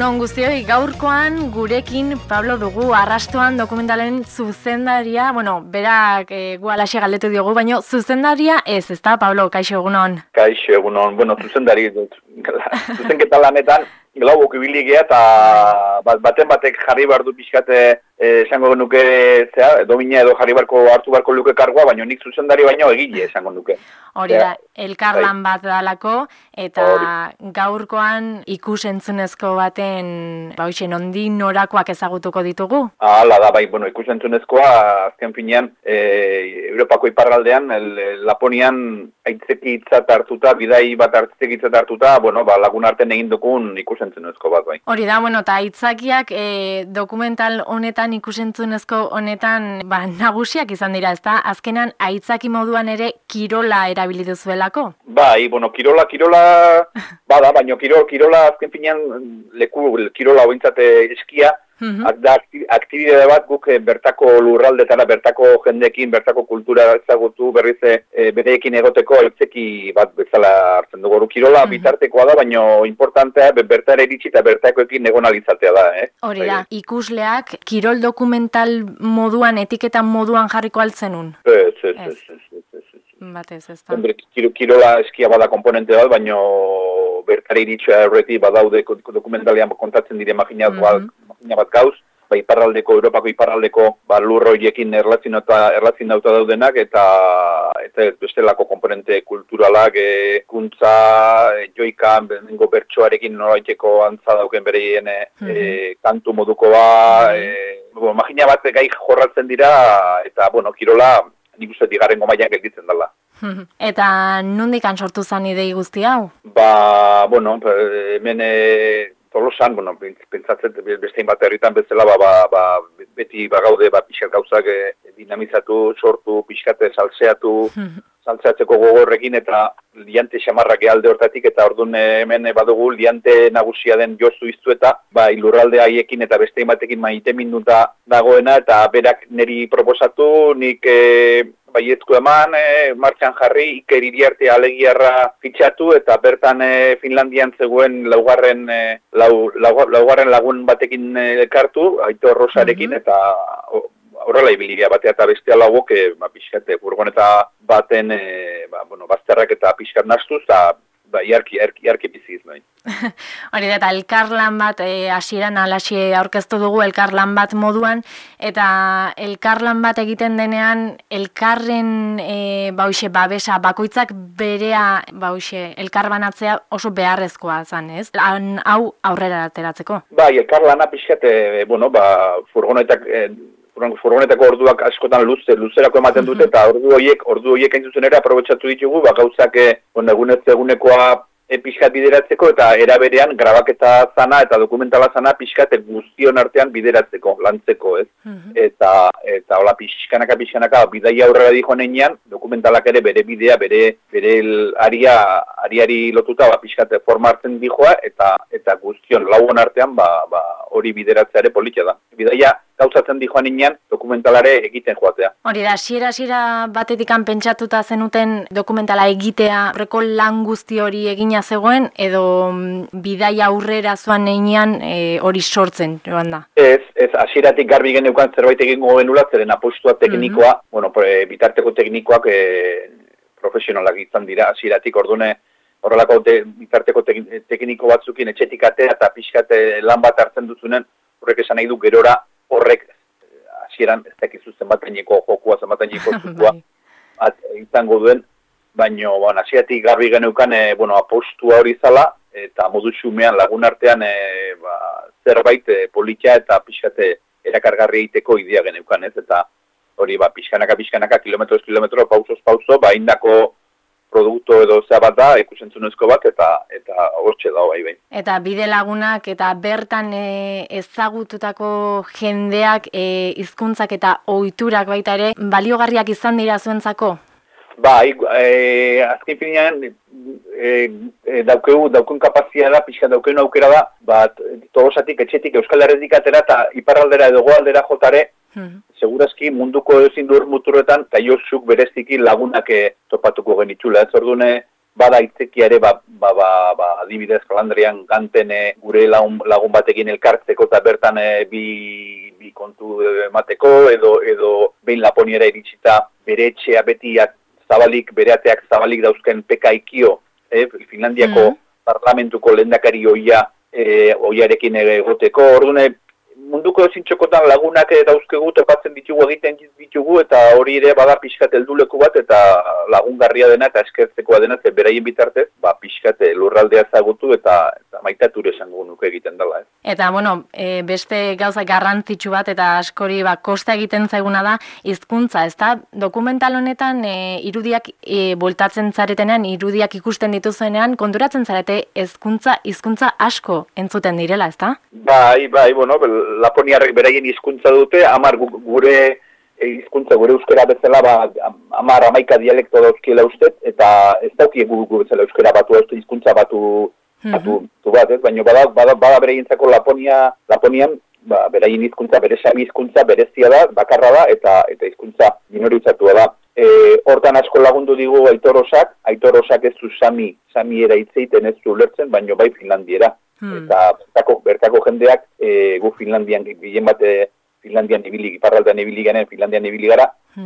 Egunon guztioi, gaurkoan gurekin Pablo dugu Arrastoan dokumentalen zuzendaria, berak gu alaxe galdetu diogu, baina zuzendaria ezta, Pablo, kaixo egunon? Kaixo egunon, zuzendari, zuzenketa lanetan, glaubok ibiligea eta baten batek jarri behar du pixkate esango nuke, domina edo jarri hartu beharko luke kargoa, baina nik zuzendari baino egile esango nuke. Hori da, elkarlan bat dalako, eta gaurkoan ikus-entzunezko baten, nondik norakoak ezagutuko ditugu? Hala da, ikus-entzunezkoa, azken finean, Europako iparraldean, Laponian aitzekitzat hartuta, bidai bat aitzekitzat hartuta, lagun artean egin dukun ikus-entzunezko bat, bai. Hori da, eta aitzakiak dokumental honetan, ikus-entzunezko honetan, nagusiak izan dira, ezta? Azkenan, aitzaki moduan ere kirola erabili duzuelako? Bai, kirola bada, baina kirola azken finean kirola ointzate eskia, da aktibidade bat guk bertako lurraldetara, bertako jendekin, bertako kultura ezagutu, berriz bereekin egoteko aitzeki bat bezala hartzen dugu. Kirola bitartekoa da, baina importantea bertara iritsi eta bertakoekin egonalizatea da. Hori da, ikusleak kirol dokumental moduan, etiketan moduan jarriko altzenun? Ez. Batez, ez da. Kirola eskia bada komponente bat, baina bertara iritsia horreti badaude dokumentalean kontatzen dire makina bat gauz, Europako iparraldeko lur horiekin erlazionatuta daudenak eta bestelako komponente kulturalak, kuntza, joika, bengo bertsoarekin nolaiteko antza dauken bereien kantu moduko makina bat gai jorratzen dira eta, kirola nik uste digarrengo mailan gelditzen dela. Eta nondik sortu zan idei guzti hau? Hemen Tolosan, pentsatzen bestein bat herritan bezala, beti bagaude pixkat gauzak dinamizatu, sortu, pixkate saltzeatzeko gogorrekin eta liante xamarrak alde hortatik eta orduan hemen badugu liante nagusia den Josu Iztueta, lurralde haiekin eta bestein batekin maite minuta dagoena eta berak niri proposatu, nik baiezko eman, martxan jarri, Iker Iriarte alegiarra fitxatu eta bertan Finlandian zegoen laugarren lagun batekin elkartu, Aitor Rosarekin eta horrela ibiligia batea eta bestea lauok, pixkate, furgoneta baten, bazterrak eta pixkat nastuz, eta iarki biziz nahi. Hori da, eta elkarlan bat, hasieran alaxie aurkeztu dugu elkarlan bat moduan, eta elkarlan bat egiten denean, elkarren babesa, bakoitzak berea elkarbanatzea oso beharrezkoa zan, ez? Hau aurrera ateratzeko. Elkarlana pixkate, furgonetako orduak askotan luzerako ematen dute eta ordu horiek hain zuzen ere aprobetxatu ditugu, gauzak egunekoa pixkat bideratzeko eta eraberean grabaketa zana eta dokumentala zana pixkat guztion artean bideratzeko, lantzeko, ez? Eta hola pixkanaka bidaia aurrera dijoan einean, dokumentalak ere bere bidea, bere ariari lotuta pixkat forma hartzen dijoa eta guztion lauon artean hori bideratzea ere politia da. Bidaia gauzatzen dijoan inean, dokumentalare egiten joatea. Hori da, hasiera batetikan pentsatuta zenuten dokumentala egitea, horreko lan guzti hori egina zegoen, edo bidaia aurrera zoan einean hori sortzen, joan da? Ez, hasieratik garbi geneukan zerbait egingo genula, zeren apostua teknikoa, bitarteko teknikoak profesionalak izan dira, hasieratik ordune, horrelako bitarteko tekniko batzukin etxetik atea eta pixkat lan bat hartzen duzunen, horrek esan nahi du gerora horrek hasieran ez dakizu zenbataineko jokua, zenbataineko zukua izango duen, baina hasieratik garbi geneukan apostua hori zala eta modu xumean lagun artean zerbait politia eta pixkate erakargarri egiteko idea geneukan, ez? Eta hori pixkanaka, kilometro, pauso, indako produktu edo zea bat da, ikusentzunezko bat, eta hortxe da bai. Eta bide lagunak eta bertan ezagututako jendeak, hizkuntzak eta ohiturak baita ere, baliogarriak izan dira zuentzako? Azken finean, daukun kapazia da, pixka daukun aukera da, Tolosatik, etxetik, Euskal Herretik atera eta iparraldera edo goaldera jotare, segurazki munduko ezin dur muturretan, eta Josuk bereziki lagunak topatuko genitxula. Ez ordune, bada itzekia ere, adibidez, Flandrian ganten gure lagun batekin elkartzeko eta bertan bi kontu emateko, edo behin Laponiera iritsita bere etxea betiak zabalik, bere ateak zabalik dauzken pekaikio, Finlandiako parlamentuko lehendakari oiarekin egoteko, orduan munduko zintxokotan lagunak dauzkegu, topatzen ditugu, egiten ditugu, eta hori ere bada pixkat helduleku bat, eta lagungarria dena, eta eskertzekoa dena, ze beraien bitartez, pixkat lurraldea zagutu, eta maitature esango nuke egiten dela. Eta, bueno, beste gauza garrantzitsu bat, eta askori kosta egiten zaiguna da, hizkuntza, ezta? Dokumental honetan, irudiak bueltatzen zaretenean, irudiak ikusten dituzuenean, konturatzen zarete hizkuntza asko entzuten direla, ezta? Bai, bueno, Laponiarrek beraien hizkuntza dute, 10 gure hizkuntza, gure euskera bezala, 10-11 dialekto dauzkiela ustez, eta ez daukie gu bezala euskera batu, hizkuntza batu bat, ez? Baina bada beraientzako Laponian, beraien hizkuntza, bere sami hizkuntza berezia da, bakarra da, eta hizkuntza minoritzatua da. Hortan asko lagundu digu Aitorosak ez du samiera hitzeiten ez du ulertzen, baina bai finlandiera. Eta bertako jendeak gu Finlandian gehien bat Finlandian ibili, iparraldean ibili garen, Finlandian ibili gara,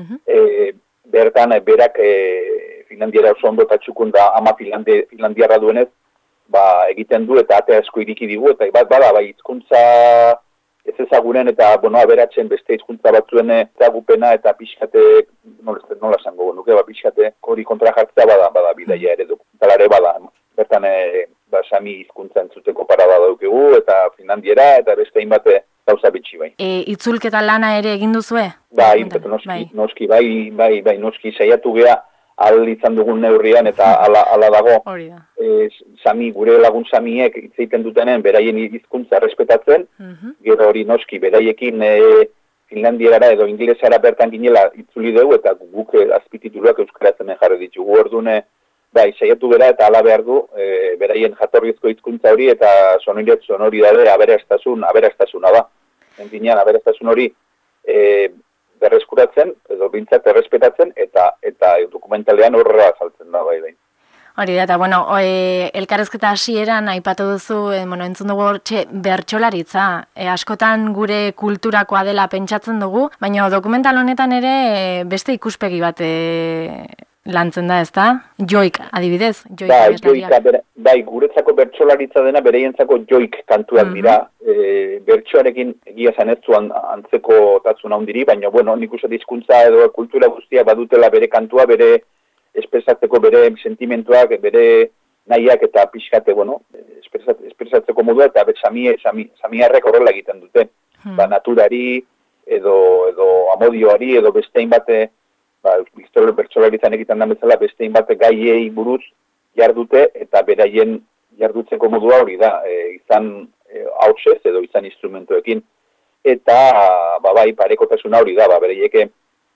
bertan berak Finlandiara oso ondo eta txukun da ama Finlandiarra duenez, egiten du eta ate asko iriki digu, eta bada hizkuntza ez ezagunen eta aberatzen beste hizkuntza batzuen ezagupena eta pixkate, nola esango nuke, pixkate hori kontra jartzea bada bidaia ere dokumentalare bada. Bertan sami hizkuntza entzuteko parada daukigu, eta Finlandiera, eta beste hainbat gauza bitxi bai. Itzulketa lana ere egin duzue? Bai, noski, noski, saiatu gea, ahal izan dugun neurrian, eta ala dago. Hori da. Gure lagun samiek hitzeiten dutenen, beraien hizkuntza respetatzen, gero hori noski, beraiekin Finlandierara edo inglesara bertan ginela itzuli dugu, eta guk azpitituluak euskaratzen jarri ditugu ordune, bai, saiatu bera eta ala behar du, beraien jatorrizko hizkuntza hori eta sonoridade aberastasuna da. Entinean, aberastasun hori berreskuratzen, edo bintzat errespetatzen, eta dokumentalean horrela azaltzen da, bai. Hori da, eta, bueno, elkarrezketa hasieran aipatu duzu, entzun dugu hortxe bertsolaritza. Askotan gure kulturakoa dela pentsatzen dugu, baina dokumental honetan ere beste ikuspegi bat lantzen da, ezta? Joik, adibidez. Bai, guretzako bertsolaritza dena bereientzako joik kantuak dira. Bertsoarekin egia esan ez zuan antzeko tatzun handiri, baina, bueno, nik uste hizkuntza edo kultura guztia badutela bere kantua, bere espresatzeko bere sentimentuak, bere nahiak eta pixkate, bueno, espresatzeko modua, eta samiarrek horrela egiten dute. Naturari, edo amodioari, edo bestein bate, historio bertsolaritzan egiten da bezala, bestein bate gaiei buruz jardute, eta beraien jardutzeko modua hori da, izan hautsez edo izan instrumentuekin. Eta, bai, parekotasuna hori da, bereieke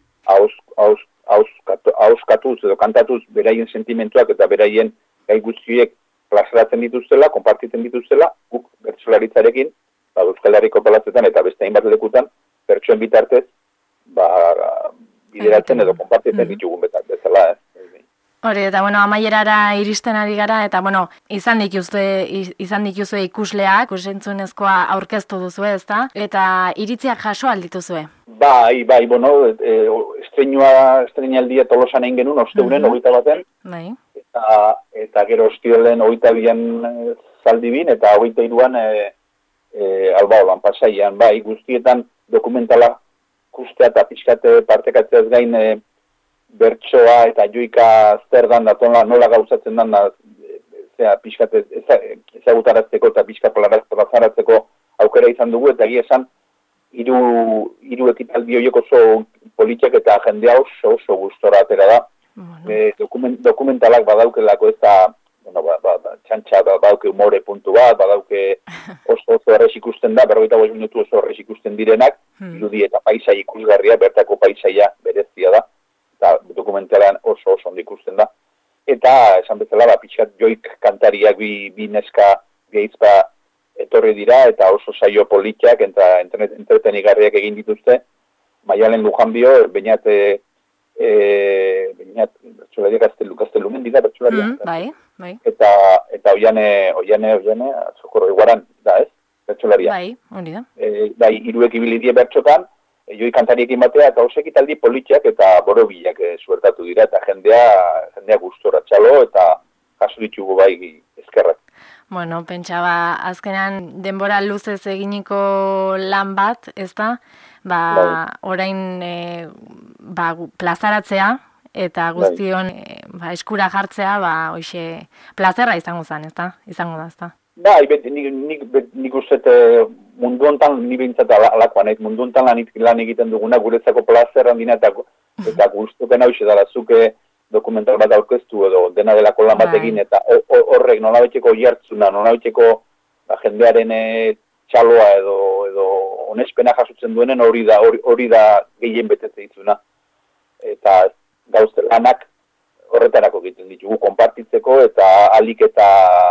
hauskatuz edo kantatuz beraien sentimentuak eta beraien gai guztiek plazaratzen dituztela, konpartitzen dituztela, guk bertsolaritzarekin, Euskal Herriko palazetan eta beste hainbat lekutan, bertsoen bitartez, bideratzen edo konpartitzen ditugun bezala. Hori, eta, bueno, amaierara iristen ari gara, eta, bueno, izan dituzue ikusleak, ikusentzunezkoa aurkeztu duzu, ezta? Eta iritziak jaso aldituzue? Bai, bueno, estrenaldia Tolosan egin genuen, osteunen, 21. Bai. Eta gero ostiolen 22 zaldibin, eta 23an Albaolan, Pasaian, bai, guztietan dokumentala kustea eta pixkate partekatzeaz gain bertsoa eta joika zer dan da, nola gauzatzen dan da, pixkate ezagutarazteko eta pixka plazaratzeko aukera izan dugu, eta egia esan, hiru ekitaldi horiek oso politiak eta jendea oso gustora atera da. Dokumentalak badaukelako ez da, txantxa badauke humore puntu bat, badauke oso errez ikusten da, 45 minutu oso errez ikusten direnak, irudi eta paisai ikusgarria, bertako paisaia berezia da, eta dokumentalan oso ondo ikusten da. Eta, esan bezala, pixkat joik kantariak bi neska gehizpa etorri dira, eta oso saio politiak eta entretenigarriak egin dituzte. Maialen Lujanbio, Beñat Gaztelumendi hori da bertsolaria. Bai. Eta oiane, socorro iguaran da, ez? Bertsolaria. Bai, hori da. Bai, hiruek ibili die bertsotan, joi kantariekin batea, eta oso ekitaldi politiak eta borobilak suertatu dira, eta jendea gustora txalo, eta jaso ditugu bai eskerrak. Bueno, pentsaba, azkenan denbora luzez eginiko lan bat, ez da? Orain plazaratzea, eta guztion eskura jartzea, hoxe, plazerra izango zen, ez da? Izango da, ez da? Bai, nik uste mundu hontan, ni bintzat alakoan, mundu hontan lan egiten duguna, guretzako plazer handina, eta guztoken hau dara, zuke dokumental bat aurkeztu edo dena delako lan bat egin, eta horrek nolabaiteko jartzuna, nolabaiteko jendearen txaloa edo onespena jasutzen duenen hori da gehien betetze ditzuna. Eta gauzte lanak horretarako egiten ditugu, konpartitzeko eta alik eta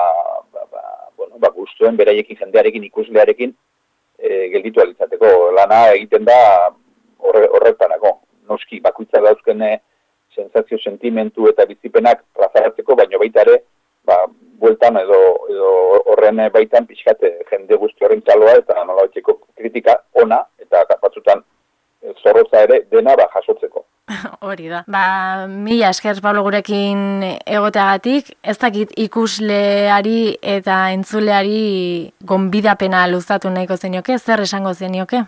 guztuen beraiekin jendearekin, ikuslearekin gelditu alizateko. Lana egiten da horretarako. Noski, bakoitza dauzken sensazio, sentimentu eta bizipenak plazaratzeko, baino baita ere, bueltan edo horren baitan pixkate jende guzti horren txaloa eta nolabaiteko kritika ona eta batzutan zorrotza ere dena jasotzeko. Hori da. Mila esker Pablo gurekin egoteagatik, ez dakit ikusleari eta entzuleari gonbidapena luzatu nahiko zenioke, zer esango zenioke?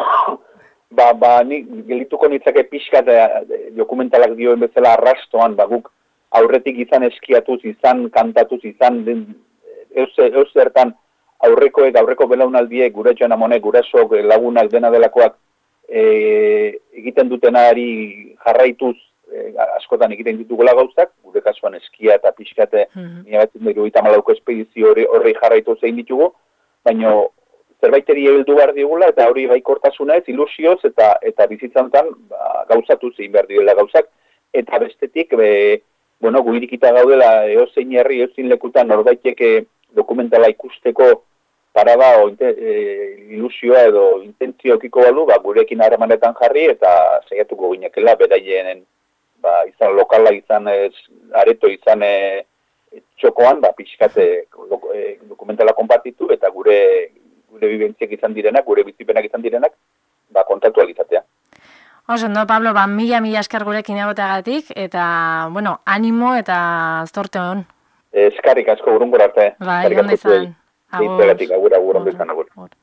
Ni gelituko nitzake pixkat dokumentalak dioen bezala arrastoan, guk aurretik izan eskiatuz, izan kantatuz, izan euzertan aurreko belaunaldiek, gure joan amonek, gurasok, lagunak, dena delakoak egiten dutenari jarraituz askotan egiten ditugula gauzak, gure kasuan eskia eta pixkate 1974ko espedizio horri jarraitu zein ditugu, baina zerbaiteri heldu behar digula eta hori baikortasunez, ilusioz eta bizitzantan gauzatu zein behar digula gauzak, eta bestetik gu irikita gaudela eozein herri, eozein lekutan norbaitek dokumentala ikusteko parada ilusioa edo intentzio okiko balu, gurekin harremanetan jarri eta saiatuko ginekela beraien izan lokala, izan areto, izan txokoan, pixkate dokumentala konpartitu eta gure bibentziak izan direnak, gure bizipenak izan direnak, kontatu alizatea. Oso, Pablo, mila esker gurekin egoteagatik, eta, animo eta zorte hon. Eskarrik asko urrungor arte. Bai, ondo izan. Agur. Agur, ondo izan, agur.